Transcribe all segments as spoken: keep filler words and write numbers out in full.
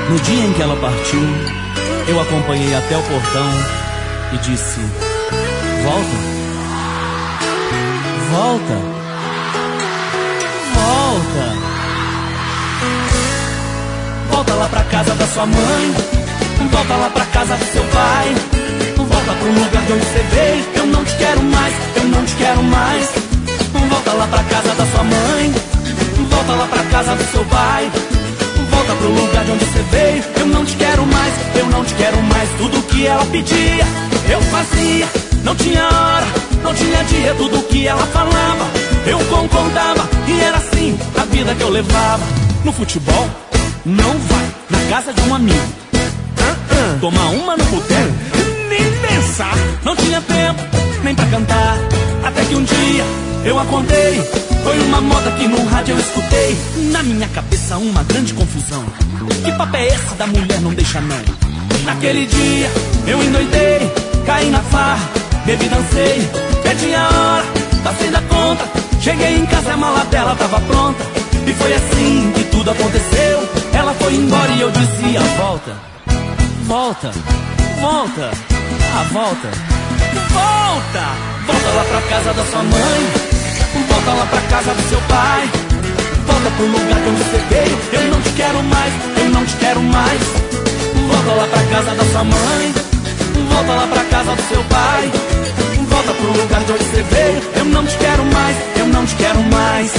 No dia em que ela partiu, eu acompanhei até o portão e disse: volta, volta, volta. Volta lá pra casa da sua mãe, volta lá pra casa do seu pai, volta pro lugar de onde você veio. Eu não te quero mais, eu não te quero mais. Volta lá pra casa da sua mãe, volta lá pra casa do seu pai, volta pro lugar de onde você veio. Eu não te quero mais, eu não te quero mais. Tudo que ela pedia, eu fazia. Não tinha hora, não tinha dia. Tudo que ela falava, eu concordava. E era assim a vida que eu levava. No futebol, não vai. Na casa de um amigo, uh-uh. Tomar uma no boteco, nem pensar. Não tinha tempo, nem pra cantar. Até que um dia eu acordei, foi uma moda que no rádio eu escutei. Na minha cabeça uma grande confusão. Que papo é esse da mulher não deixa não? Naquele dia eu endoidei, caí na farra, bebi, dancei, perdi a hora, passei da conta. Cheguei em casa e a mala dela tava pronta. E foi assim que tudo aconteceu. Ela foi embora e eu disse: a volta, volta, volta, a volta, volta. Volta lá pra casa da sua mãe, volta lá pra casa do seu pai, volta pro lugar de onde você veio. Eu não te quero mais, eu não te quero mais. Volta lá pra casa da sua mãe, volta lá pra casa do seu pai, volta pro lugar de onde você veio. Eu não te quero mais, eu não te quero mais.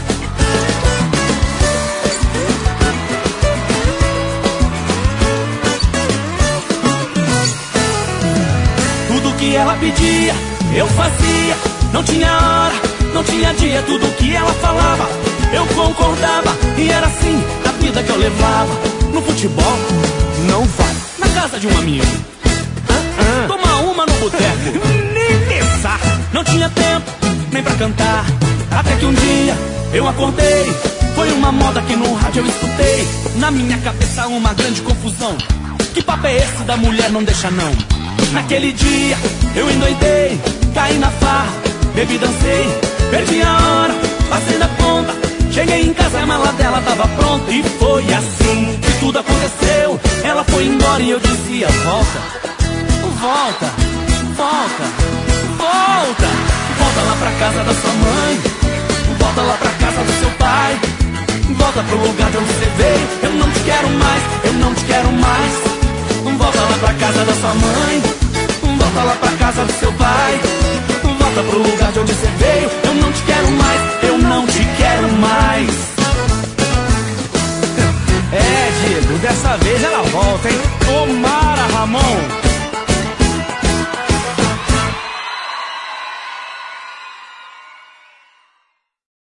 Tudo que ela pedia, eu fazia. Não tinha hora, não tinha dia. Tudo que ela falava, eu concordava. E era assim a vida que eu levava. No futebol, não vai. Na casa de um amigo, uh-uh. Tomar uma no boteco, nem pensar. Não tinha tempo, nem pra cantar. Até que um dia eu acordei, foi uma moda que no rádio eu escutei. Na minha cabeça uma grande confusão. Que papo é esse da mulher não deixa não? Naquele dia eu endoidei, caí na farra, bebi, dancei, perdi a hora, passei da conta. Cheguei em casa e a mala dela tava pronta. E foi assim que tudo aconteceu. Ela foi embora e eu dizia: volta, volta, volta, volta. Volta lá pra casa da sua mãe, volta lá pra casa do seu pai, volta pro lugar de onde você veio. Eu não te quero mais, eu não te quero mais. Volta lá pra casa da sua mãe, volta lá pra casa do seu pai, volta pro lugar de onde você veio. Eu não te quero mais, eu não te quero mais. É, Diego, dessa vez ela volta, hein? Tomara, Ramon.